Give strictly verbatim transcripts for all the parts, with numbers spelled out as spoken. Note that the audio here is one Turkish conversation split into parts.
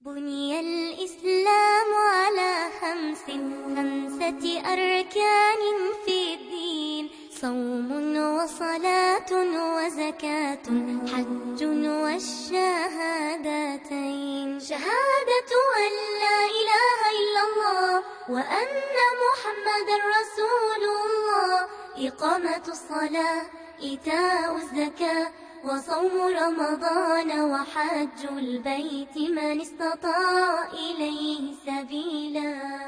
بني الإسلام على خمس خمسة أركان في الدين صوم وصلاة وزكاة حج والشهادتين شهادة أن لا إله إلا الله وأن محمد رسول الله إقامة الصلاة إيتاء الزكاة وصوم رمضان وحج البيت من استطاع إليه سبيلا.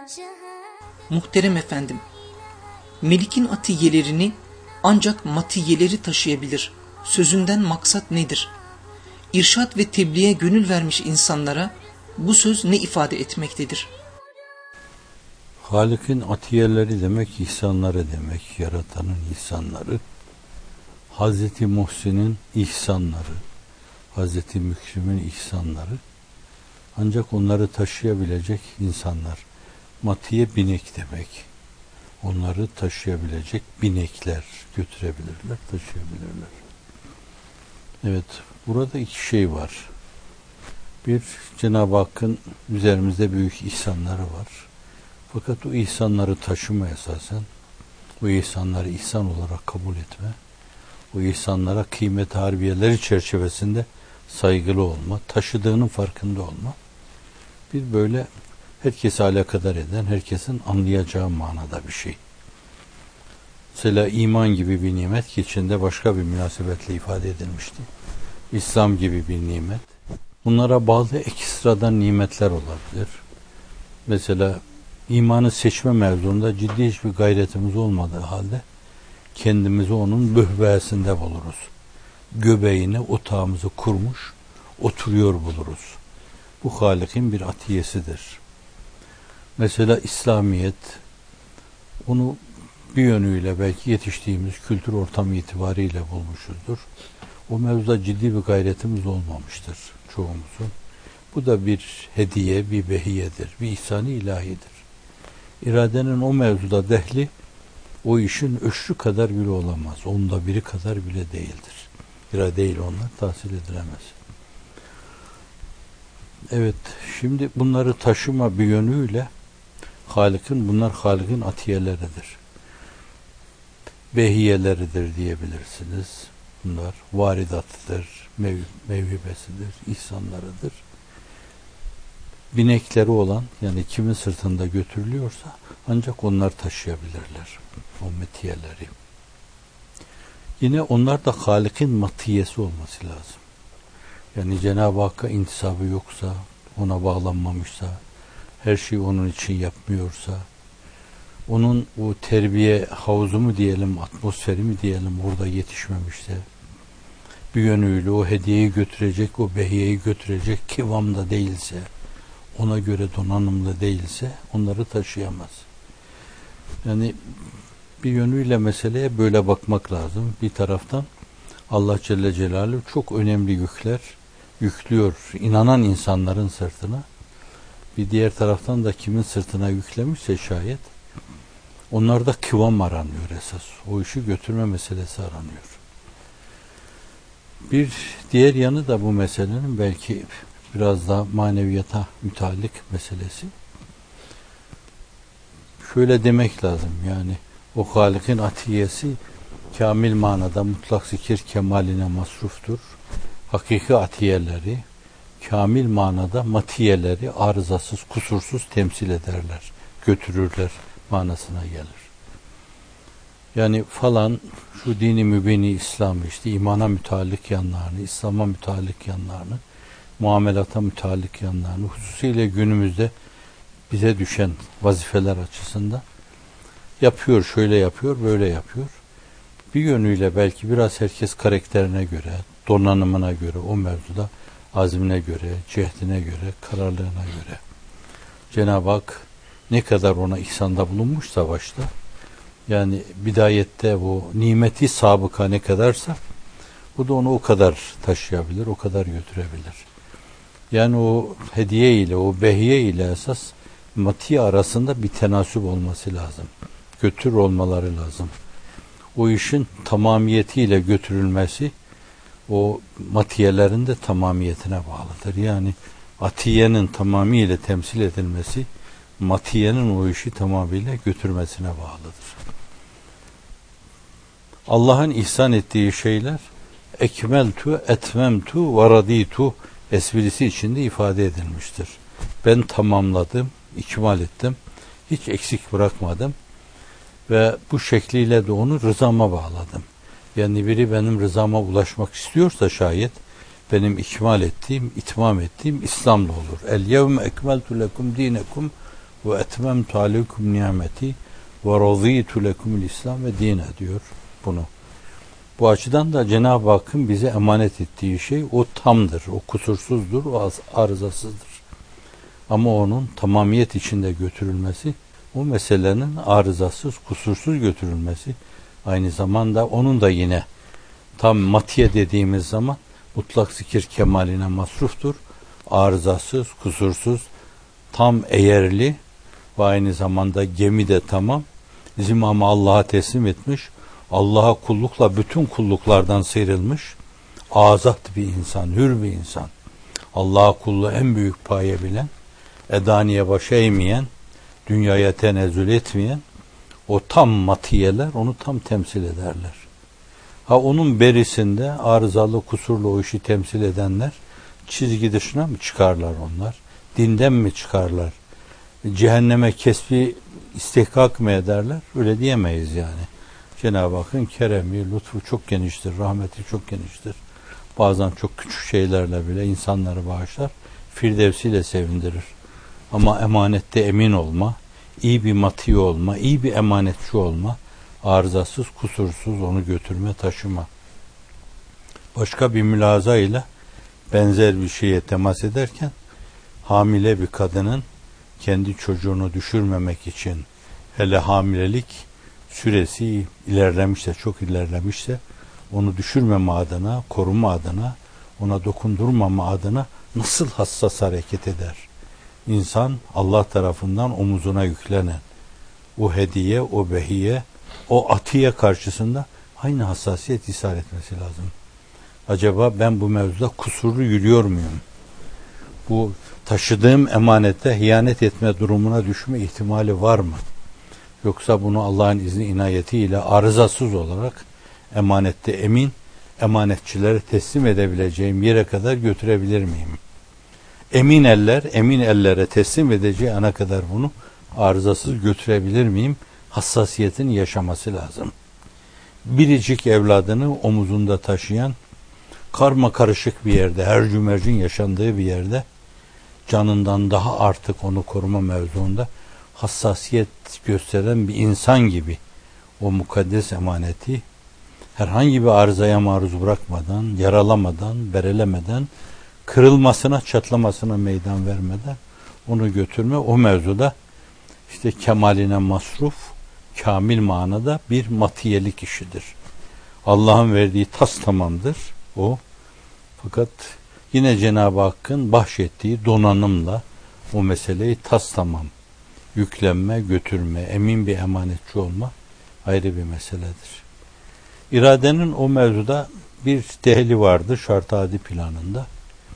Muhterem efendim, Melik'in atiyelerini ancak matiyeleri taşıyabilir. Sözünden maksat nedir? İrşad ve tebliğe gönül vermiş insanlara bu söz ne ifade etmektedir? Halik'in atiyeleri demek ihsanları demek, yaratanın ihsanları. Hazreti Muhsin'in ihsanları, Hazreti Mükrim'in ihsanları, ancak onları taşıyabilecek insanlar. Matiye binek demek. Onları taşıyabilecek binekler götürebilirler, taşıyabilirler. Evet, burada iki şey var. Bir, Cenab-ı Hakk'ın üzerimizde büyük ihsanları var. Fakat o ihsanları taşıma esasen, o ihsanları ihsan olarak kabul etme, o ihsanlara kıymet harbiyeleri çerçevesinde saygılı olma, taşıdığının farkında olma. Bir böyle herkese alakadar eden, herkesin anlayacağı manada bir şey. Mesela iman gibi bir nimet ki içinde başka bir münasebetle ifade edilmişti. İslam gibi bir nimet. Bunlara bağlı ekstradan nimetler olabilir. Mesela imanı seçme mevzunda ciddi hiçbir gayretimiz olmadığı halde kendimizi onun böhbesinde buluruz. Göbeğine otağımızı kurmuş, oturuyor buluruz. Bu Halik'in bir atiyesidir. Mesela İslamiyet, onu bir yönüyle belki yetiştiğimiz kültür ortamı itibariyle bulmuşuzdur. O mevzuda ciddi bir gayretimiz olmamıştır çoğumuzun. Bu da bir hediye, bir behiyedir, bir ihsan-ı ilahidir. İradenin o mevzuda dehli, o işin öşrü kadar bile olamaz. Onda biri kadar bile değildir. İrade ile onlar tahsil edilemez. Evet, şimdi bunları taşıma bir yönüyle Halik'in, bunlar Halik'in atiyeleridir. Behiyeleridir diyebilirsiniz. Bunlar varidatıdır, mev mevhibesidir, ihsanlarıdır. Binekleri olan, yani kimin sırtında götürülüyorsa ancak onlar taşıyabilirler o metiyeleri. Yine onlar da Halik'in matiyesi olması lazım. Yani Cenab-ı Hakk'a intisabı yoksa, ona bağlanmamışsa, her şeyi onun için yapmıyorsa, onun o terbiye havuzu mu diyelim, atmosferi mi diyelim orada yetişmemişse, bir yönüyle o hediyeyi götürecek, o behiyeyi götürecek kıvamda değilse, ona göre donanımlı değilse onları taşıyamaz. Yani bir yönüyle meseleye böyle bakmak lazım. Bir taraftan Allah Celle Celaluhu çok önemli yükler yüklüyor inanan insanların sırtına. Bir diğer taraftan da kimin sırtına yüklemişse şayet onlarda kıvam aranıyor esas. O işi götürme meselesi aranıyor. Bir diğer yanı da bu meselenin belki biraz daha maneviyata müteallik meselesi. Şöyle demek lazım, yani o Halik'in atiyesi kamil manada mutlak zikir kemaline masruftur. Hakiki atiyeleri kamil manada matiyeleri arızasız, kusursuz temsil ederler, götürürler manasına gelir. Yani falan şu dini mübini İslam'ı, işte imana müteallik yanlarını, İslam'a müteallik yanlarını, muamelata müteallik yanlarını, hususiyle günümüzde bize düşen vazifeler açısından yapıyor, şöyle yapıyor, böyle yapıyor. Bir yönüyle belki biraz herkes karakterine göre, donanımına göre, o mevzuda azmine göre, cehdine göre, kararlılığına göre. Cenab-ı Hak ne kadar ona ihsanda bulunmuşsa başta, yani bidayette bu nimeti sabıka ne kadarsa, bu da onu o kadar taşıyabilir, o kadar götürebilir. Yani o hediye ile, o behiye ile esas mati arasında bir tenasüp olması lazım. Götür olmaları lazım. O işin tamamiyetiyle götürülmesi o matiyelerin de tamamiyetine bağlıdır. Yani atiyenin tamamıyla temsil edilmesi, matiyenin o işi tamamıyla götürmesine bağlıdır. Allah'ın ihsan ettiği şeyler ekmeltu, etmemtu ve raditu esprisi içinde ifade edilmiştir. Ben tamamladım, ikmal ettim, hiç eksik bırakmadım ve bu şekliyle de onu rızama bağladım. Yani biri benim rızama ulaşmak istiyorsa şayet benim ikmal ettiğim, itmam ettiğim İslam'la olur. El yevme ekmeltu lekum dinekum ve etmemtu aleykum nimeti ve raditu lekumul İslam ve dine diyor bunu. Bu açıdan da Cenab-ı Hakk'ın bize emanet ettiği şey o tamdır, o kusursuzdur, o arızasızdır. Ama onun tamamiyet içinde götürülmesi, o meselenin arızasız, kusursuz götürülmesi, aynı zamanda onun da yine tam matiye dediğimiz zaman mutlak zikir kemaline masruftur. Arızasız, kusursuz, tam eğerli ve aynı zamanda gemi de tamam. Zimamı Allah'a teslim etmiş, Allah'a kullukla bütün kulluklardan sıyrılmış, azat bir insan, hür bir insan. Allah'a kulluğu en büyük paye bilen, edaniye baş eğmeyen, dünyaya tenezzül etmeyen, o tam matiyeler onu tam temsil ederler. Ha onun berisinde arızalı, kusurlu o işi temsil edenler çizgi dışına mı çıkarlar onlar? Dinden mi çıkarlar? Cehenneme kesbi istihkak mı ederler? Öyle diyemeyiz yani. Cenab-ı Hakk'ın keremi, lütfu çok geniştir, rahmeti çok geniştir. Bazen çok küçük şeylerle bile insanları bağışlar, firdevsiyle sevindirir. Ama emanette emin olma, iyi bir mati olma, iyi bir emanetçi olma, arızasız, kusursuz onu götürme, taşıma. Başka bir mülaza ile benzer bir şeye temas ederken, hamile bir kadının kendi çocuğunu düşürmemek için, hele hamilelik süresi ilerlemişse, çok ilerlemişse, onu düşürmeme adına, koruma adına, ona dokundurmama adına nasıl hassas hareket eder? İnsan Allah tarafından omuzuna yüklenen o hediye, o behiye, o atiye karşısında aynı hassasiyet ishar etmesi lazım. Acaba ben bu mevzuda kusurlu yürüyor muyum? Bu taşıdığım emanette hiyanet etme durumuna düşme ihtimali var mı? Yoksa bunu Allah'ın izni inayetiyle arızasız olarak emanette emin, emanetçilere teslim edebileceğim yere kadar götürebilir miyim? Emin eller, emin ellere teslim edeceği ana kadar bunu arızasız götürebilir miyim? Hassasiyetin yaşaması lazım. Biricik evladını omuzunda taşıyan, karma karışık bir yerde, her cümercin yaşandığı bir yerde, canından daha artık onu koruma mevzuunda hassasiyet gösteren bir insan gibi o mukaddes emaneti herhangi bir arızaya maruz bırakmadan, yaralamadan, berelemeden, kırılmasına, çatlamasına meydan vermeden onu götürme, o mevzuda işte kemaline masruf, kamil manada bir matiyelik işidir. Allah'ın verdiği tas tamamdır o. Fakat yine Cenab-ı Hakk'ın bahşettiği donanımla o meseleyi tas tamam yüklenme, götürme, emin bir emanetçi olma ayrı bir meseledir. İradenin o mevzuda bir tehli vardır şart-ı adi planında.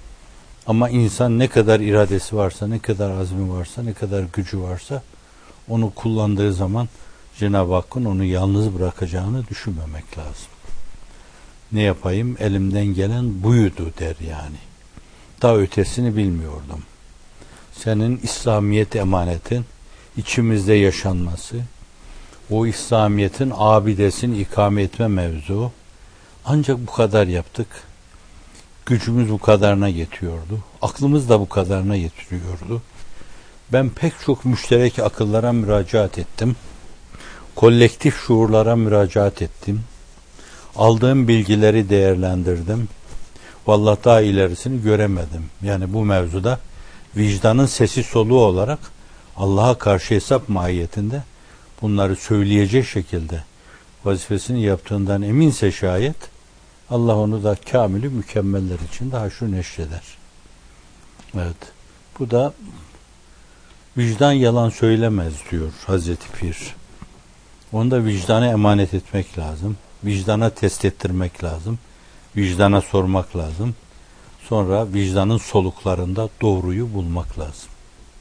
Ama insan ne kadar iradesi varsa, ne kadar azmi varsa, ne kadar gücü varsa onu kullandığı zaman Cenab-ı Hakk'ın onu yalnız bırakacağını düşünmemek lazım. Ne yapayım? Elimden gelen buydu der yani. Daha ötesini bilmiyordum. Senin İslamiyet emanetin içimizde yaşanması, o İslamiyet'in abidesini ikame etme mevzu, ancak bu kadar yaptık. Gücümüz bu kadarına yetiyordu. Aklımız da bu kadarına yetiriyordu. Ben pek çok müşterek akıllara müracaat ettim. Kolektif şuurlara müracaat ettim. Aldığım bilgileri değerlendirdim. Vallahi daha ilerisini göremedim. Yani bu mevzuda vicdanın sesi soluğu olarak Allah'a karşı hesap mahiyetinde bunları söyleyecek şekilde vazifesini yaptığından eminse şayet Allah onu da kamili mükemmeller için daha şu neşreder. Evet. Bu da vicdan yalan söylemez diyor Hazreti Pir. Onu da vicdana emanet etmek lazım. Vicdana test ettirmek lazım. Vicdana sormak lazım. Sonra vicdanın soluklarında doğruyu bulmak lazım.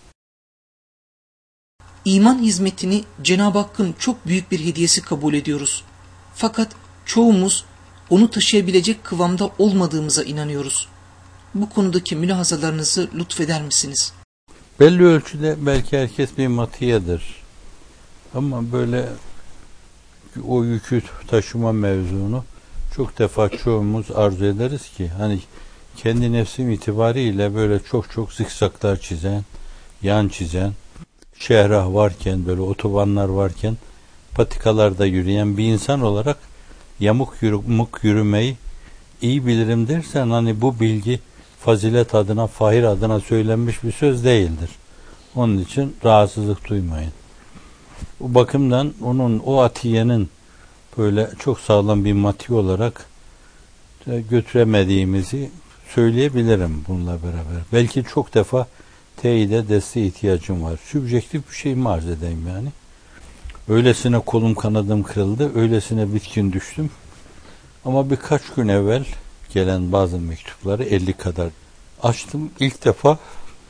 İman hizmetini Cenab-ı Hakk'ın çok büyük bir hediyesi kabul ediyoruz. Fakat çoğumuz onu taşıyabilecek kıvamda olmadığımıza inanıyoruz. Bu konudaki mülahazalarınızı lütfeder misiniz? Belli ölçüde belki herkes bir matiyedir. Ama böyle o yükü taşıma mevzunu çok defa çoğumuz arzu ederiz ki hani kendi nefsim itibariyle böyle çok çok zikzaklar çizen, yan çizen, şehrah varken, böyle otobanlar varken patikalarda yürüyen bir insan olarak yamuk yumuk yürümeyi iyi bilirim dersen hani bu bilgi fazilet adına, fahir adına söylenmiş bir söz değildir. Onun için rahatsızlık duymayın. Bu bakımdan onun, o atiyenin böyle çok sağlam bir matiye olarak götüremediğimizi söyleyebilirim bununla beraber. Belki çok defa teyide, desteğe ihtiyacım var. Sübjektif bir şey mi arz edeyim yani? Öylesine kolum kanadım kırıldı, öylesine bitkin düştüm. Ama birkaç gün evvel gelen bazı mektupları elli kadar açtım. İlk defa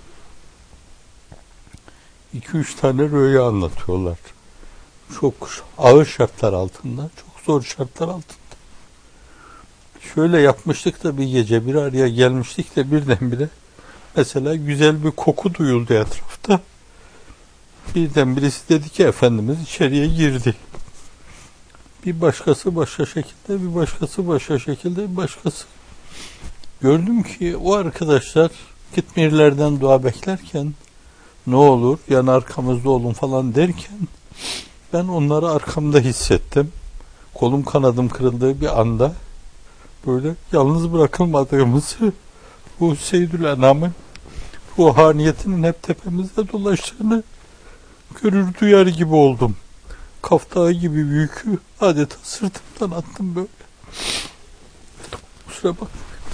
iki üç tane rüya anlatıyorlar. Çok ağır şartlar altında, çok zor şartlar altında. Şöyle yapmıştık da bir gece bir araya gelmiştik de birdenbire mesela güzel bir koku duyuldu etrafta. Birden birisi dedi ki Efendimiz içeriye girdi. Bir başkası başka şekilde, bir başkası başka şekilde, bir başkası. Gördüm ki o arkadaşlar Kıtmirlerden dua beklerken ne olur yani arkamızda olun falan derken ben onları arkamda hissettim. Kolum kanadım kırıldığı bir anda böyle yalnız bırakılmadığımızı, bu Seyyidül Enam'ın ruhaniyetinin hep tepemizde dolaştığını görür duyar gibi oldum. Kaftağı gibi yükü adeta sırtımdan attım böyle. Kusura bakma.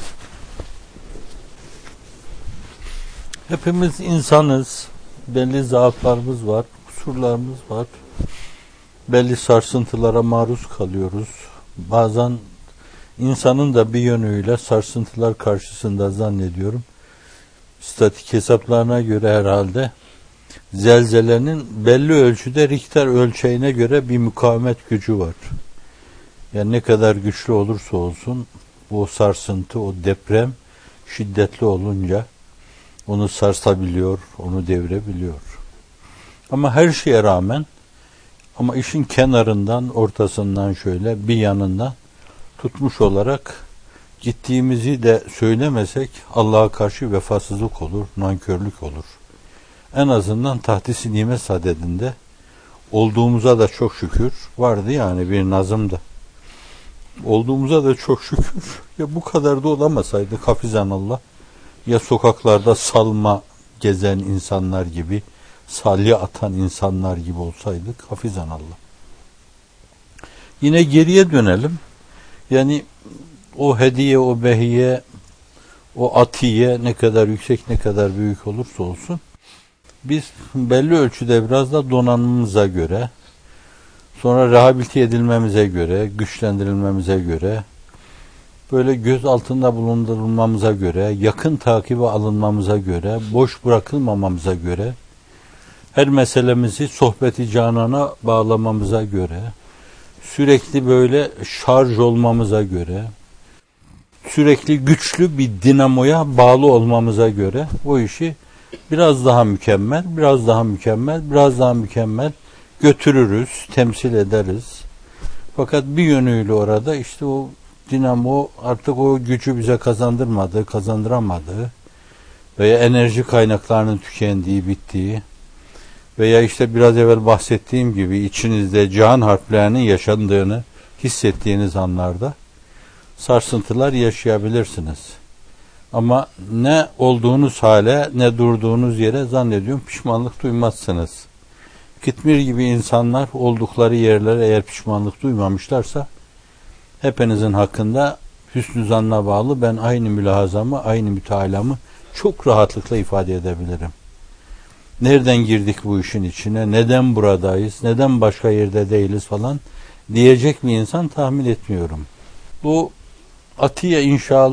Hepimiz insanız. Belli zaaflarımız var, kusurlarımız var. Belli sarsıntılara maruz kalıyoruz. Bazen insanın da bir yönüyle sarsıntılar karşısında zannediyorum statik hesaplarına göre herhalde zelzelenin belli ölçüde Richter ölçeğine göre bir mukavemet gücü var. Yani ne kadar güçlü olursa olsun o sarsıntı, o deprem şiddetli olunca onu sarsabiliyor, onu devirebiliyor. Ama her şeye rağmen, ama işin kenarından, ortasından şöyle bir yanından tutmuş olarak gittiğimizi de söylemesek Allah'a karşı vefasızlık olur, nankörlük olur. En azından tahdis-i nimet sadedinde olduğumuza da çok şükür vardı yani bir nazımda. Olduğumuza da çok şükür. Ya bu kadar da olamasaydık hafizanallah, ya sokaklarda salma gezen insanlar gibi, salya atan insanlar gibi olsaydık hafizanallah. Yine geriye dönelim. Yani o hediye, o behiye, o atiye ne kadar yüksek, ne kadar büyük olursa olsun biz belli ölçüde biraz da donanımımıza göre, sonra rehabilite edilmemize göre, güçlendirilmemize göre, böyle göz altında bulundurulmamıza göre, yakın takibe alınmamıza göre, boş bırakılmamamıza göre, her meselemizi sohbeti canana bağlamamıza göre, sürekli böyle şarj olmamıza göre, sürekli güçlü bir dinamoya bağlı olmamıza göre o işi biraz daha mükemmel, biraz daha mükemmel, biraz daha mükemmel götürürüz, temsil ederiz. Fakat bir yönüyle orada işte o dinamo artık o gücü bize kazandırmadı, kazandıramadı veya enerji kaynaklarının tükendiği, bittiği veya işte biraz evvel bahsettiğim gibi içinizde cihan harplerinin yaşandığını hissettiğiniz anlarda sarsıntılar yaşayabilirsiniz. Ama ne olduğunuz hale, ne durduğunuz yere zannediyorum pişmanlık duymazsınız. Kıtmir gibi insanlar oldukları yerlere eğer pişmanlık duymamışlarsa hepinizin hakkında hüsnü zanna bağlı ben aynı mülahazamı, aynı mütealamı çok rahatlıkla ifade edebilirim. Nereden girdik bu işin içine, neden buradayız, neden başka yerde değiliz falan diyecek bir insan tahmin etmiyorum. Bu atiye inşallah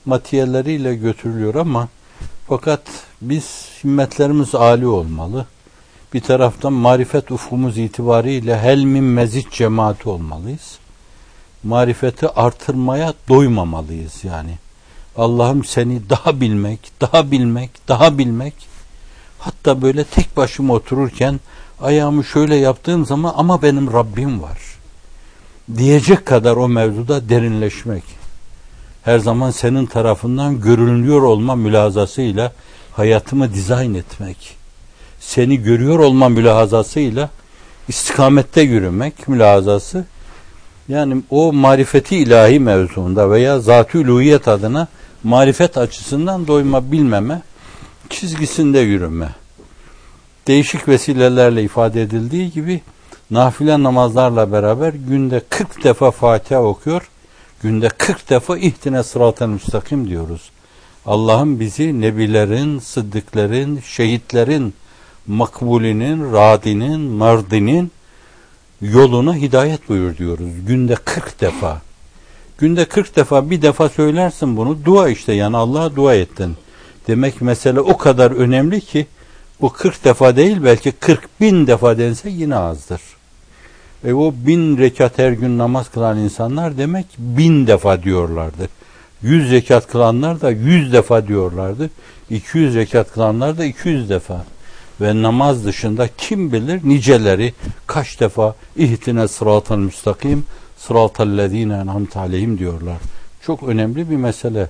matiyelleriyle götürülüyor ama fakat biz himmetlerimiz âli olmalı. Bir taraftan marifet ufkumuz itibariyle helmin mezit cemaati olmalıyız. Marifeti artırmaya doymamalıyız yani. Allah'ım seni daha bilmek, daha bilmek, daha bilmek. Hatta böyle tek başıma otururken ayağımı şöyle yaptığım zaman ama benim Rabbim var diyecek kadar o mevzuda derinleşmek. Her zaman senin tarafından görünüyor olma mülahazasıyla hayatımı dizayn etmek. Seni görüyor olma mülahazasıyla istikamette yürümek mülahazası. Yani o marifeti ilahi mevzuunda veya zat-ı uluhiyet adına marifet açısından doyma bilmeme çizgisinde yürüme. Değişik vesilelerle ifade edildiği gibi nafile namazlarla beraber günde kırk defa Fatiha okuyor, günde kırk defa ihdine sıratel müstakim diyoruz. Allah'ım bizi nebilerin, sıddıkların, şehitlerin, makbulinin, radinin, mardinin yoluna hidayet buyur diyoruz. Günde kırk defa. Günde kırk defa bir defa söylersin bunu. Dua işte yani Allah'a dua ettin. Demek mesele o kadar önemli ki bu kırk defa değil belki kırk bin defa dense yine azdır. E o bin rekat her gün namaz kılan insanlar demek bin defa diyorlardı. Yüz rekat kılanlar da yüz defa diyorlardı. İki yüz rekat kılanlar da iki yüz defa. Ve namaz dışında kim bilir niceleri kaç defa ihtine sıratal müstakim sıratallezine en'amte aleyhim diyorlar. Çok önemli bir mesele.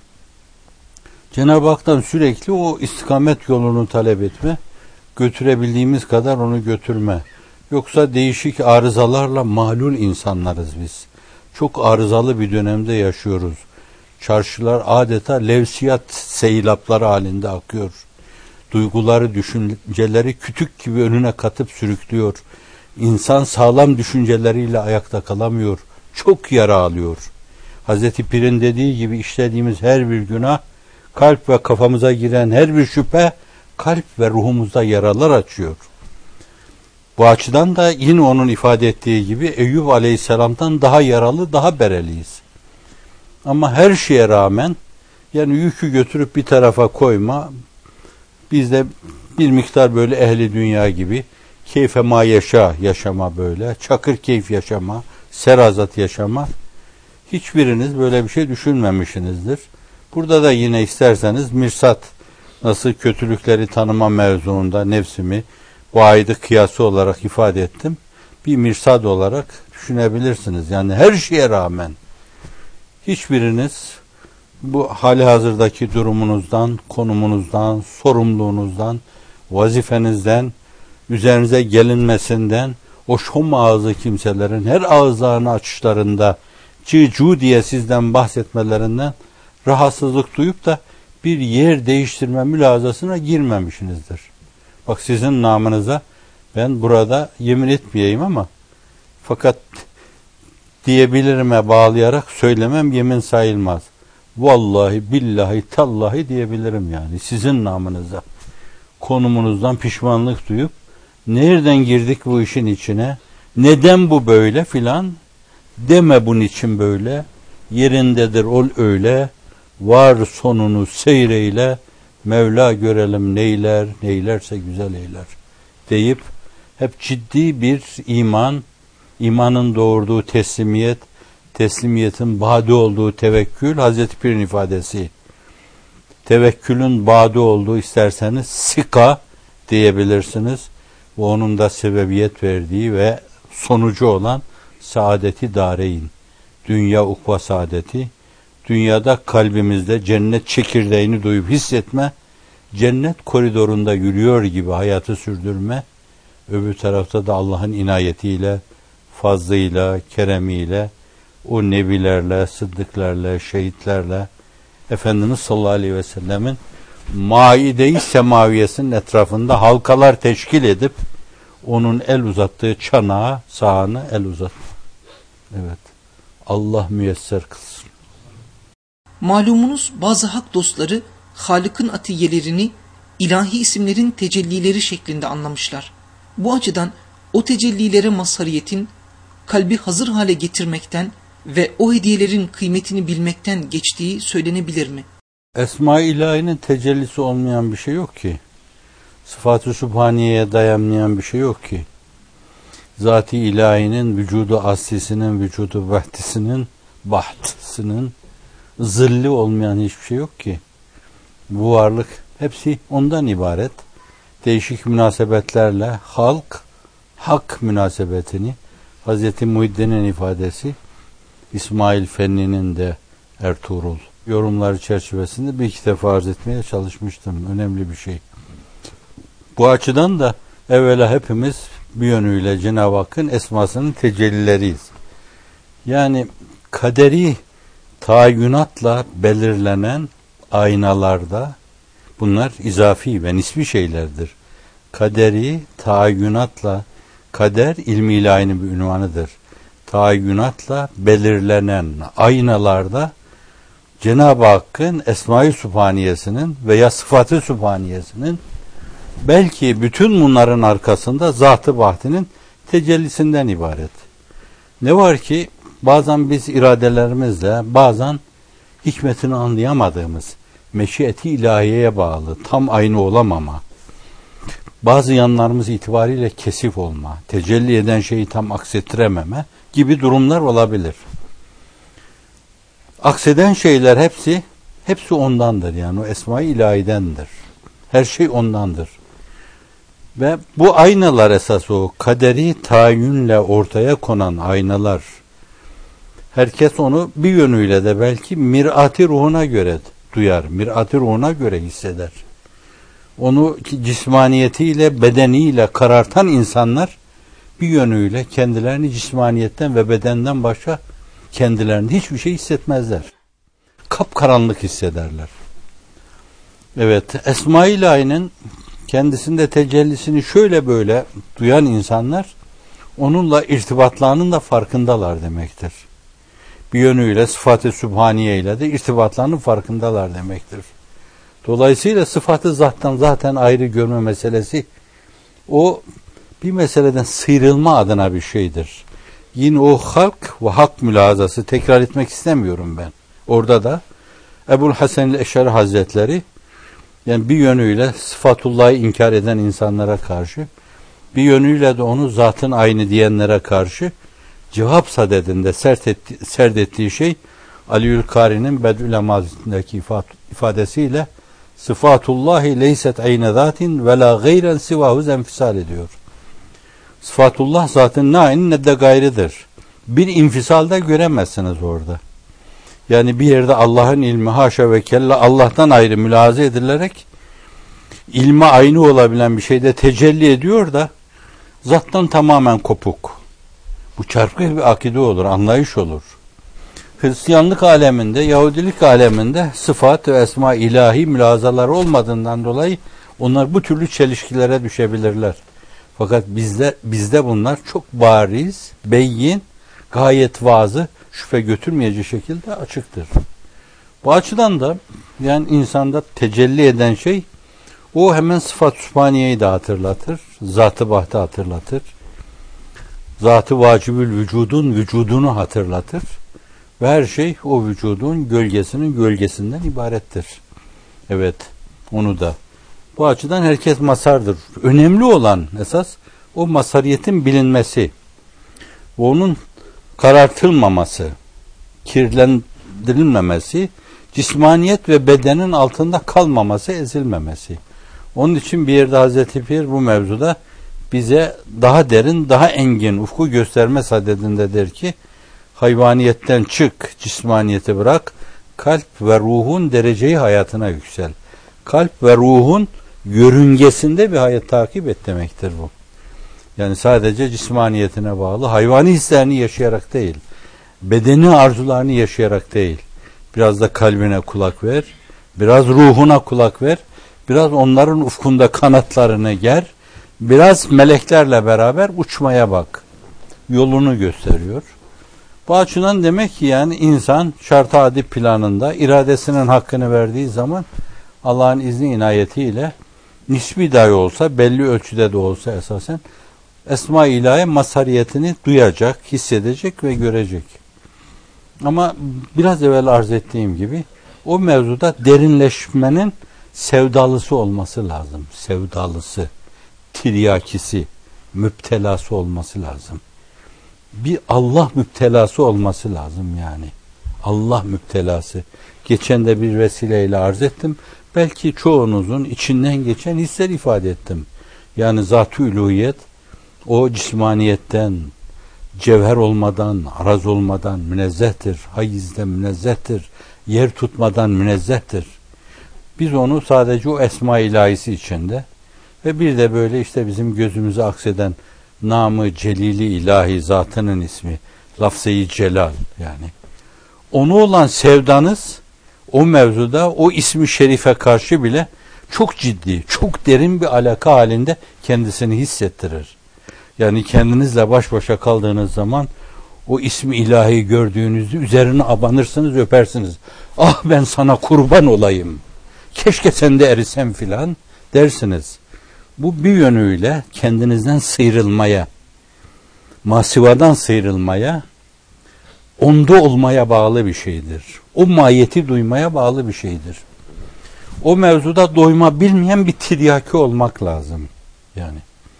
Cenab-ı Hak'tan sürekli o istikamet yolunu talep etme, götürebildiğimiz kadar onu götürme. Yoksa değişik arızalarla malul insanlarız biz. Çok arızalı bir dönemde yaşıyoruz. Çarşılar adeta levsiyat seylapları halinde akıyor. Duyguları, düşünceleri kütük gibi önüne katıp sürüklüyor. İnsan sağlam düşünceleriyle ayakta kalamıyor. Çok yara alıyor. Hazreti Pir'in dediği gibi işlediğimiz her bir günah, kalp ve kafamıza giren her bir şüphe, kalp ve ruhumuzda yaralar açıyor. Bu açıdan da yine onun ifade ettiği gibi Eyüp Aleyhisselam'dan daha yaralı, daha bereliyiz. Ama her şeye rağmen yani yükü götürüp bir tarafa koyma, biz de bir miktar böyle ehli dünya gibi keyfe ma yaşa yaşama böyle, çakır keyif yaşama, serazat yaşama, hiçbiriniz böyle bir şey düşünmemişsinizdir. Burada da yine isterseniz mirsat, nasıl kötülükleri tanıma mevzuunda nefsimi bu aydı kıyası olarak ifade ettim. Bir mirsad olarak düşünebilirsiniz. Yani her şeye rağmen hiçbiriniz bu hali hazırdaki durumunuzdan, konumunuzdan, sorumluluğunuzdan, vazifenizden, üzerinize gelinmesinden, o şom ağzı kimselerin her ağızlarını açışlarında cıcu diye sizden bahsetmelerinden rahatsızlık duyup da bir yer değiştirme mülazasına girmemişsinizdir. Bak sizin namınıza ben burada yemin etmeyeyim ama fakat diyebilirime bağlayarak söylemem yemin sayılmaz. Vallahi billahi tallahi diyebilirim yani sizin namınıza. Konumunuzdan pişmanlık duyup nereden girdik bu işin içine? Neden bu böyle filan? Deme bunun için böyle. Yerindedir ol öyle. Var sonunu seyreyle. Mevla görelim neyler, neylerse güzel eyler deyip hep ciddi bir iman, imanın doğurduğu teslimiyet, teslimiyetin badi olduğu tevekkül, Hazreti Pir'in ifadesi. Tevekkülün badi olduğu isterseniz sika diyebilirsiniz. Ve onun da sebebiyet verdiği ve sonucu olan saadeti dareyn. Dünya ukva saadeti. Dünyada kalbimizde cennet çekirdeğini duyup hissetme, cennet koridorunda yürüyor gibi hayatı sürdürme, öbür tarafta da Allah'ın inayetiyle, fazlıyla, keremiyle, o nebilerle, sıddıklarla, şehitlerle, Efendimiz sallallahu aleyhi ve sellemin maide-i semaviyesinin etrafında halkalar teşkil edip, onun el uzattığı çanağa, sağını el uzatma. Evet, Allah müyesser kılsın. Malumunuz bazı hak dostları Halık'ın atiyelerini ilahi isimlerin tecellileri şeklinde anlamışlar. Bu açıdan o tecellilere mazhariyetin kalbi hazır hale getirmekten ve o hediyelerin kıymetini bilmekten geçtiği söylenebilir mi? Esma-i İlahi'nin tecellisi olmayan bir şey yok ki. Sıfat-ı Sübhaniye'ye dayanmayan bir şey yok ki. Zat-ı İlahi'nin, vücudu aslisinin, vücudu vahtisinin, bahtısının zilli olmayan hiçbir şey yok ki. Bu varlık hepsi ondan ibaret. Değişik münasebetlerle halk, hak münasebetini, Hazreti Muhiddin'in ifadesi, İsmail Fenni'nin de Ertuğrul yorumları çerçevesinde bir iki defa arz etmeye çalışmıştım. Önemli bir şey. Bu açıdan da evvela hepimiz bir yönüyle Cenab-ı Hakk'ın esmasının tecellileriyiz. Yani kaderi tayinnatla belirlenen aynalarda bunlar izafi ve nisbi şeylerdir. Kaderi tayinnatla, kader ilmi ilahinin bir ünvanıdır. Tayinnatla belirlenen aynalarda Cenab-ı Hakk'ın Esma-i Sübhaniyesinin veya Sıfat-ı Sübhaniyesinin belki bütün bunların arkasında Zat-ı Bahtinin tecellisinden ibaret. Ne var ki bazen biz iradelerimizle, bazen hikmetini anlayamadığımız, meşiyeti ilahiyeye bağlı, tam aynı olamama, bazı yanlarımız itibariyle kesif olma, tecelli eden şeyi tam aksettirememe gibi durumlar olabilir. Akseden şeyler hepsi, hepsi ondandır. Yani o Esma-i İlahi'dendir. Her şey ondandır. Ve bu aynalar esas o kaderi tayinnle ortaya konan aynalar. Herkes onu bir yönüyle de belki mirat-ı ruhuna göre duyar, mirat-ı ruhuna göre hisseder. Onu cismaniyetiyle, bedeniyle karartan insanlar bir yönüyle kendilerini cismaniyetten ve bedenden başka kendilerinde hiçbir şey hissetmezler. Kapkaranlık hissederler. Evet, Esma-i İlahi'nin kendisinde tecellisini şöyle böyle duyan insanlar onunla irtibatlarının da farkındalar demektir. Bir yönüyle Sıfat-ı Sübhaniye ile de irtibatlarının farkındalar demektir. Dolayısıyla sıfatı zattan zaten ayrı görme meselesi o bir meseleden sıyrılma adına bir şeydir. Yine o halk ve hak mülazası tekrar etmek istemiyorum ben. Orada da Ebu'l Hasan el-Eş'ari Hazretleri yani bir yönüyle sıfatullah'ı inkar eden insanlara karşı, bir yönüyle de onu zatın aynı diyenlere karşı cevap sadedinde sert etti, sert ettiği şey Aliül Kari'nin Bed'ül Emaz'daki ifadesiyle sıfatullahi leyset ayne zatin ve la gayren sivahu zenfisal ediyor. Sıfatullah zatın ne aynı ne de gayrıdır. Bir infisalda göremezsiniz orada. Yani bir yerde Allah'ın ilmi haşa ve kella Allah'tan ayrı mülahaza edilerek ilme aynı olabilen bir şeyde tecelli ediyor da zattan tamamen kopuk. Bu çarpık bir akide olur, anlayış olur. Hristiyanlık aleminde, Yahudilik aleminde sıfat ve esma ilahi mülahazaları olmadığından dolayı onlar bu türlü çelişkilere düşebilirler. Fakat bizde bizde bunlar çok bariz, beyin, gayet vazı, şüphe götürmeyecek şekilde açıktır. Bu açıdan da yani insanda tecelli eden şey o hemen Sıfat-ı Sübhaniye'yi de hatırlatır, Zat-ı Baht'ı hatırlatır. Zat-ı Vacibül Vücudun vücudunu hatırlatır. Ve her şey o vücudun gölgesinin gölgesinden ibarettir. Evet, onu da. Bu açıdan herkes masardır. Önemli olan esas o masariyetin bilinmesi. Onun karartılmaması, kirlendirilmemesi, cismaniyet ve bedenin altında kalmaması, ezilmemesi. Onun için bir yerde Hazreti Pir bu mevzuda bize daha derin, daha engin ufku gösterme sadedinde der ki, hayvaniyetten çık, cismaniyeti bırak, kalp ve ruhun dereceyi hayatına yüksel. Kalp ve ruhun yörüngesinde bir hayat takip et demektir bu. Yani sadece cismaniyetine bağlı, hayvani hislerini yaşayarak değil, bedeni arzularını yaşayarak değil, biraz da kalbine kulak ver, biraz ruhuna kulak ver, biraz onların ufkunda kanatlarını ger, biraz meleklerle beraber uçmaya bak. Yolunu gösteriyor. Bu açıdan demek ki yani insan şart-ı adi planında iradesinin hakkını verdiği zaman Allah'ın izni inayetiyle nisbi dahi olsa, belli ölçüde de olsa esasen Esma-i İlahi mazhariyetini duyacak, hissedecek ve görecek. Ama biraz evvel arz ettiğim gibi o mevzuda derinleşmenin sevdalısı olması lazım. Sevdalısı, tiryakisi, müptelası olması lazım. Bir Allah müptelası olması lazım yani. Allah müptelası. Geçen de bir vesileyle arz ettim. Belki çoğunuzun içinden geçen hisler ifade ettim. Yani zat-ı uluhiyet o cismaniyetten, cevher olmadan, araz olmadan münezzehtir. Hayizden münezzehtir. Yer tutmadan münezzehtir. Biz onu sadece o esma-i ilahisi içinde ve bir de böyle işte bizim gözümüze akseden namı celili ilahi zatının ismi, lafz-ı celal yani. Onu olan sevdanız o mevzuda o ismi şerife karşı bile çok ciddi, çok derin bir alaka halinde kendisini hissettirir. Yani kendinizle baş başa kaldığınız zaman o ismi ilahi gördüğünüzde üzerine abanırsınız, öpersiniz. Ah ben sana kurban olayım. Keşke sen de erisem filan dersiniz. Bu bir yönüyle kendinizden sıyrılmaya, masivadan sıyrılmaya, onda olmaya bağlı bir şeydir. O mahiyeti duymaya bağlı bir şeydir. O mevzuda doyma bilmeyen bir tiryaki olmak lazım. Yani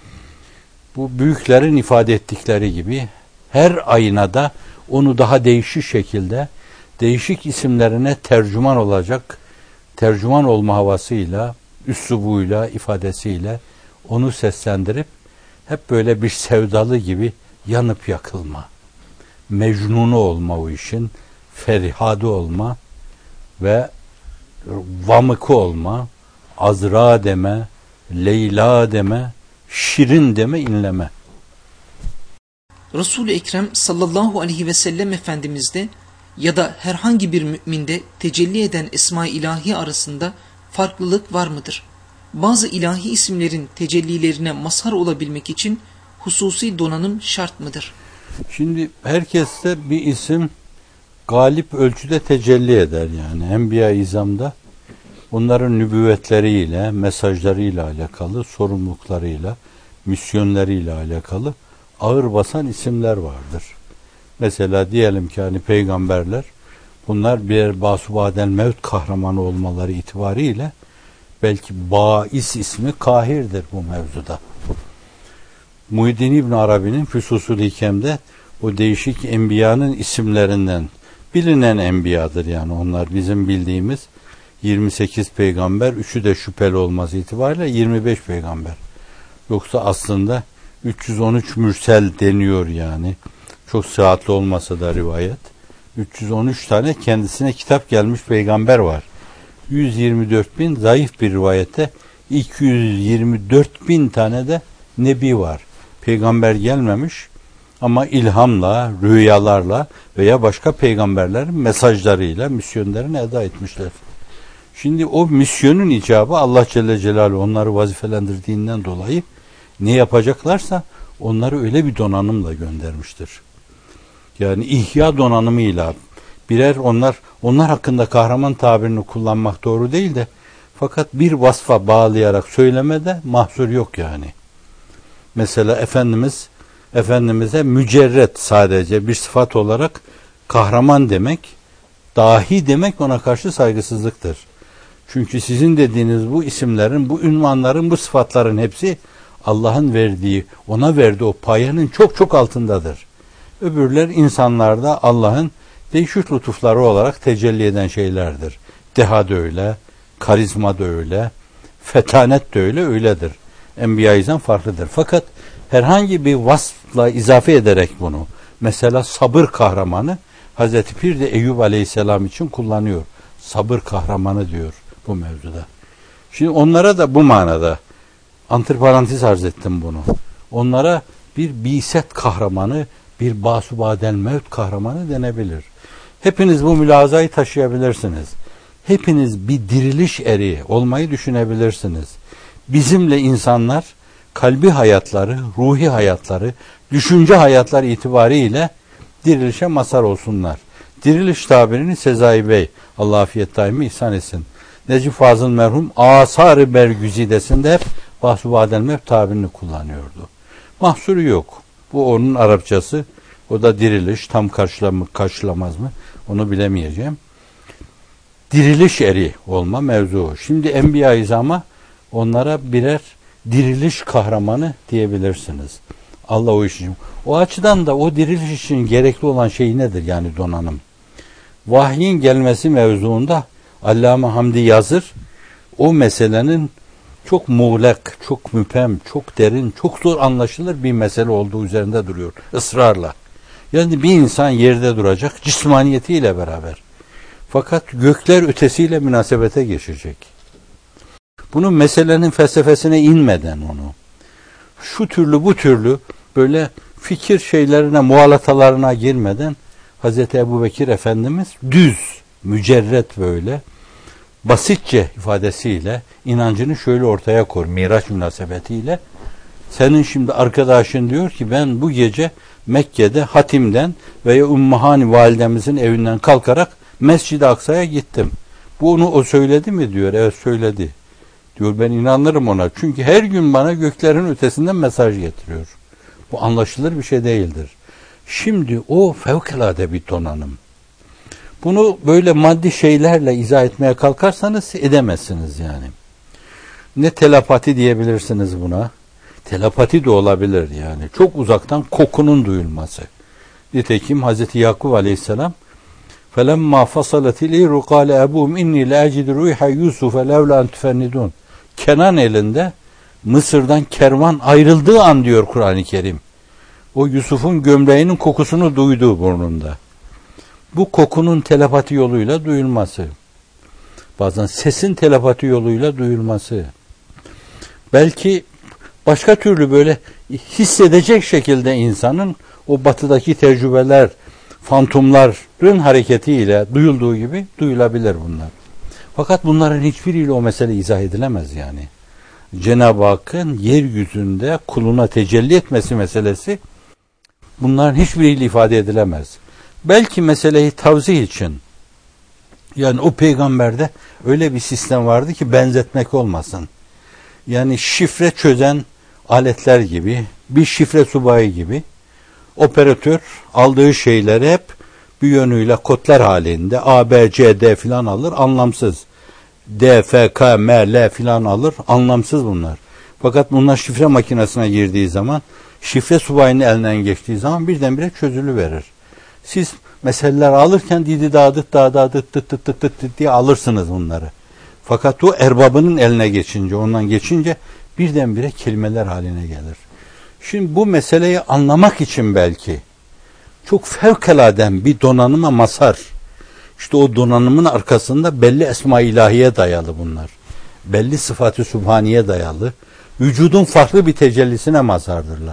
bu büyüklerin ifade ettikleri gibi her aynada onu daha değişik şekilde değişik isimlerine tercüman olacak, tercüman olma havasıyla, üslubuyla, ifadesiyle onu seslendirip hep böyle bir sevdalı gibi yanıp yakılma, mecnunu olma o işin, ferihadı olma ve vamıkı olma, Azra deme, Leyla deme, Şirin deme, inleme. Resul-i Ekrem sallallahu aleyhi ve sellem Efendimiz'de ya da herhangi bir müminde tecelli eden esma-i ilahi arasında farklılık var mıdır? Bazı ilahi isimlerin tecellilerine mazhar olabilmek için hususi donanım şart mıdır? Şimdi herkeste bir isim galip ölçüde tecelli eder yani. Enbiya-i İzam'da onların nübüvvetleriyle, mesajlarıyla alakalı, sorumluluklarıyla, misyonlarıyla alakalı ağır basan isimler vardır. Mesela diyelim ki hani peygamberler, bunlar birer basubadel mevt kahramanı olmaları itibariyle belki Bais ismi kahirdir bu mevzuda. Muhyiddin İbn Arabi'nin Füsusul Hikem'de o değişik enbiyanın isimlerinden bilinen enbiyadır yani onlar bizim bildiğimiz yirmi sekiz peygamber, üçü de şüpheli olması itibariyle yirmi beş peygamber. Yoksa aslında üç yüz on üç mürsel deniyor yani. Çok sıhhatli olmasa da rivayet. üç yüz on üç tane kendisine kitap gelmiş peygamber var. yüz yirmi dört bin zayıf bir rivayette iki yüz yirmi dört bin tane de nebi var. Peygamber gelmemiş ama ilhamla, rüyalarla veya başka peygamberlerin mesajlarıyla misyonlarını eda etmişler. Şimdi o misyonun icabı Allah Celle Celaluhu onları vazifelendirdiğinden dolayı ne yapacaklarsa onları öyle bir donanımla göndermiştir. Yani ihya donanımıyla birer onlar onlar hakkında kahraman tabirini kullanmak doğru değil de fakat bir vasfa bağlayarak söylemede mahsur yok yani. Mesela Efendimiz Efendimiz'e mücerret sadece bir sıfat olarak kahraman demek, dahi demek ona karşı saygısızlıktır. Çünkü sizin dediğiniz bu isimlerin, bu ünvanların, bu sıfatların hepsi Allah'ın verdiği, ona verdiği o payanın çok çok altındadır. Öbürler insanlarda Allah'ın değişik lütufları olarak tecelli eden şeylerdir. Deha da öyle, karizma da öyle, fetanet de öyle, öyledir. Enbiya-i İzam farklıdır. Fakat herhangi bir vasfla izafe ederek bunu, mesela sabır kahramanı, Hazreti Pir de Eyyub Aleyhisselam için kullanıyor. Sabır kahramanı diyor bu mevzuda. Şimdi onlara da bu manada antiparantez arz ettim bunu. Onlara bir biset kahramanı, bir basubadel mevt kahramanı denebilir. Hepiniz bu mülazayı taşıyabilirsiniz. Hepiniz bir diriliş eri olmayı düşünebilirsiniz. Bizimle insanlar kalbi hayatları, ruhi hayatları, düşünce hayatları itibariyle dirilişe mazhar olsunlar. Diriliş tabirini Sezai Bey, Allah afiyet daimi ihsan etsin, Necip Fazıl merhum Asar-ı Bergüzidesinde hep Bahsubadel Mevt tabirini kullanıyordu. Mahsuru yok. Bu onun Arapçası. O da diriliş. Tam karşılam karşılamaz mı? Onu bilemeyeceğim. Diriliş eri olma mevzu. Şimdi Enbiya-i İzam'a onlara birer diriliş kahramanı diyebilirsiniz. Allah o için. O açıdan da o diriliş için gerekli olan şey nedir yani donanım? Vahyin gelmesi mevzuunda Allame Hamdi Yazır o meselenin çok muğlak, çok müphem, çok derin, çok zor anlaşılır bir mesele olduğu üzerinde duruyor ısrarla. Yani bir insan yerde duracak cismaniyetiyle beraber. Fakat gökler ötesiyle münasebete geçecek. Bunun meselenin felsefesine inmeden onu, şu türlü bu türlü böyle fikir şeylerine, muhalatalarına girmeden Hazreti Ebubekir Efendimiz düz, mücerret böyle, basitçe ifadesiyle inancını şöyle ortaya koyar Miraç münasebetiyle. Senin şimdi arkadaşın diyor ki ben bu gece Mekke'de Hatim'den veya Ümmühani validemizin evinden kalkarak Mescid-i Aksa'ya gittim. Bu onu o söyledi mi diyor. Evet söyledi. Diyor ben inanırım ona. Çünkü her gün bana göklerin ötesinden mesaj getiriyor. Bu anlaşılır bir şey değildir. Şimdi o fevkalade bir donanım. Bunu böyle maddi şeylerle izah etmeye kalkarsanız edemezsiniz yani. Ne telepati diyebilirsiniz buna. Telepati de olabilir yani. Çok uzaktan kokunun duyulması. Nitekim Hazreti Yakup Aleyhisselam فَلَمَّا فَصَلَتِ الْاِيرُ قَالَ اَبُوهُمْ اِنِّي لَاَجِدُ رُيْحَ يُوسُفَ لَوْلَا اَنْ تُفَنِّدُونَ Kenan elinde Mısır'dan kervan ayrıldığı an diyor Kur'an-ı Kerim. O Yusuf'un gömleğinin kokusunu duydu burnunda. Bu kokunun telepati yoluyla duyulması. Bazen sesin telepati yoluyla duyulması. Belki başka türlü böyle hissedecek şekilde insanın o batıdaki tecrübeler, fantomların hareketiyle duyulduğu gibi duyulabilir bunlar. Fakat bunların hiçbiriyle o mesele izah edilemez yani. Cenab-ı Hakk'ın yeryüzünde kuluna tecelli etmesi meselesi bunların hiçbiriyle ifade edilemez. Belki meseleyi tavzih için yani o peygamberde öyle bir sistem vardı ki benzetmek olmasın. Yani şifre çözen aletler gibi, bir şifre subayı gibi operatör aldığı şeyleri hep bir yönüyle kodlar halinde A, B, C, D filan alır, anlamsız. D, F, K, M, L filan alır, anlamsız bunlar. Fakat bunlar şifre makinesine girdiği zaman, şifre subayının elinden geçtiği zaman birdenbire çözülüverir. Siz meseleler alırken didi dağıdıt dağıdıt tıt tıt tıt tıt diye alırsınız bunları. Fakat o erbabının eline geçince, ondan geçince birdenbire kelimeler haline gelir. Şimdi bu meseleyi anlamak için belki çok fevkaladen bir donanıma mazhar. İşte o donanımın arkasında belli esma-i ilahiye dayalı bunlar. Belli sıfat-ı sübhaniye dayalı. Vücudun farklı bir tecellisine mazhardırlar.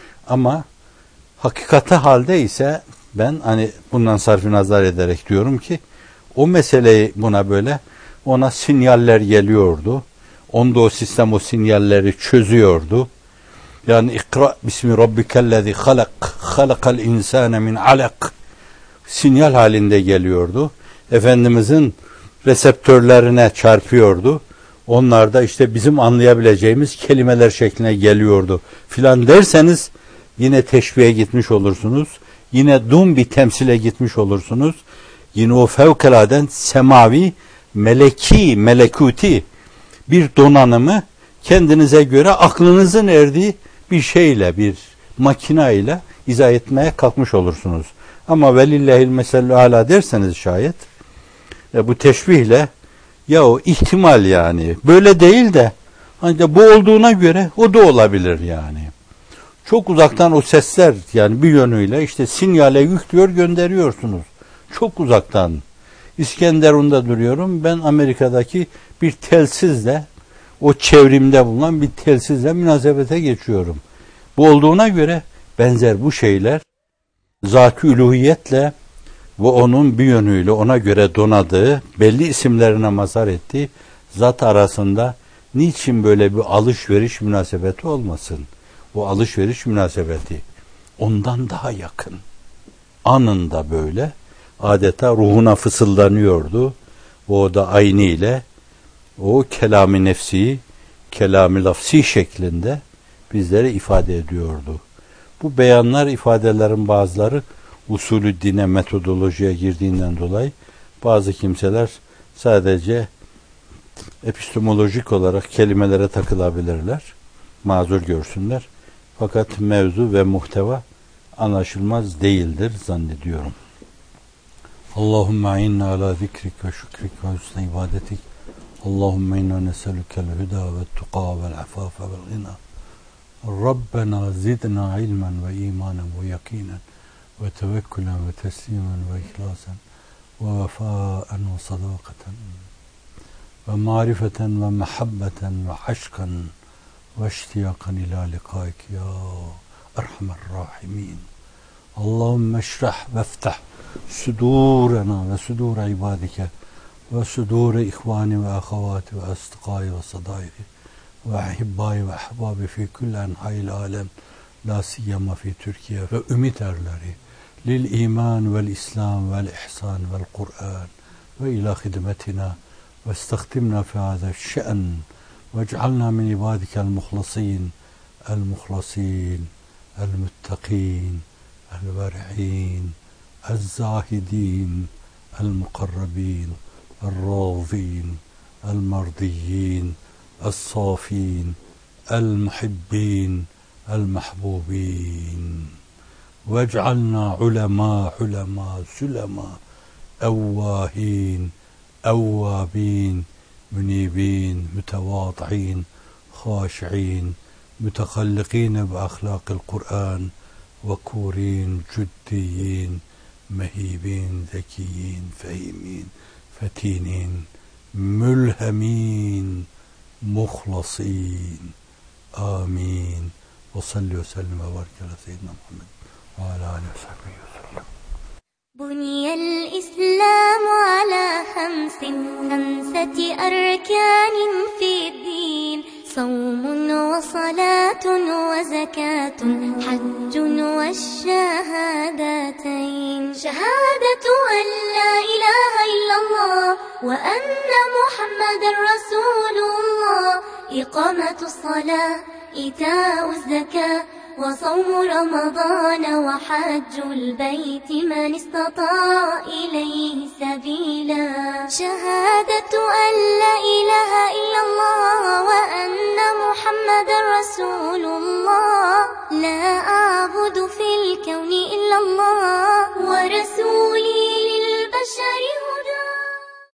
Ama hakikati halde ise ben hani bundan sarf-ı nazar ederek diyorum ki o meseleyi buna böyle ona sinyaller geliyordu. Onda o sistem o sinyalleri çözüyordu. Yani ikra bismi rabbikellezi halak halakal insane min alak sinyal halinde geliyordu. Efendimizin reseptörlerine çarpıyordu. Onlar da işte bizim anlayabileceğimiz kelimeler şekline geliyordu filan derseniz yine teşbihe gitmiş olursunuz. Yine dum bir temsile gitmiş olursunuz. Yine o fevkaladen semavi, meleki, melekuti bir donanımı kendinize göre aklınızın erdiği bir şeyle, bir makinayla izah etmeye kalkmış olursunuz. Ama velillahil meselü ala derseniz şayet e, bu teşbihle ya o ihtimal yani böyle değil de ancak bu olduğuna göre o da olabilir yani. Çok uzaktan o sesler yani bir yönüyle işte sinyale yüklüyor gönderiyorsunuz. Çok uzaktan. İskenderun'da duruyorum. Ben Amerika'daki bir telsizle o çevrimde bulunan bir telsizle münasebete geçiyorum. Bu olduğuna göre benzer bu şeyler zat-ı üluhiyetle ve onun bir yönüyle ona göre donadığı, belli isimlerine mazhar ettiği zat arasında niçin böyle bir alışveriş münasebeti olmasın? O alışveriş münasebeti ondan daha yakın. Anında böyle adeta ruhuna fısıldanıyordu. O da aynı ile o kelam-ı nefsi, kelam-ı lafsi şeklinde bizlere ifade ediyordu. Bu beyanlar, ifadelerin bazıları usulü dine, metodolojiye girdiğinden dolayı bazı kimseler sadece epistemolojik olarak kelimelere takılabilirler. Mazur görsünler. Fakat mevzu ve muhteva anlaşılmaz değildir zannediyorum. Allahümme inna ala zikrik ve şükrik ve husne ibadetik. Allahümme inna neselükel hüda ve tuqa vel afafe vel gina. Rabbena zidna ilmen ve imanen ve yakinen ve tevekkülen ve teslimen ve ihlasen ve vefaen ve sadakaten ve marifeten ve mehabbeten ve aşkan ve iştiyakan ila likaik ya erhamer rahimin. Allahümme eşrah ve ftah sudurena ve sudur ibadike ve sudur ihvani ve ahavati ve astıkai ve sadairi ve ahibbai ve ahbabi fi kulli enha'il alem la siyama fi Türkiye ve ümit erleri lil iman vel islam vel ihsan vel Kur'an ve ila hidmetina ve istakdimna fi hâzâ şe'n ve ec'alna min ibadikel muhlasin el muhlasin el muttaqin el ver'in el zahidin el mukarrabin el râzîn el mardiyyin el sâfîn el muhibbin el mahbubin ve ec'alna ulemâ ulemâ sülemâ evvâhîn evvâbîn منيبين متواضعين خاشعين متخلقين بأخلاق القرآن وكورين جديين مهيبين ذكيين فهيمين فتينين ملهمين مخلصين آمين وصلي وسلم وبارك على سيدنا محمد وعلى آله وصحبه وسلم. بني الإسلام على خمس خمسة أركان في الدين صوم وصلاة وزكاة حج والشهادتين شهادة أن لا إله إلا الله وأن محمد رسول الله إقامة الصلاة إيتاء الزكاة وصوم رمضان وحج البيت من استطاع إليه سبيلا شهادة أن لا إله إلا الله وأن محمد رسول الله لا أعبد في الكون إلا الله ورسولي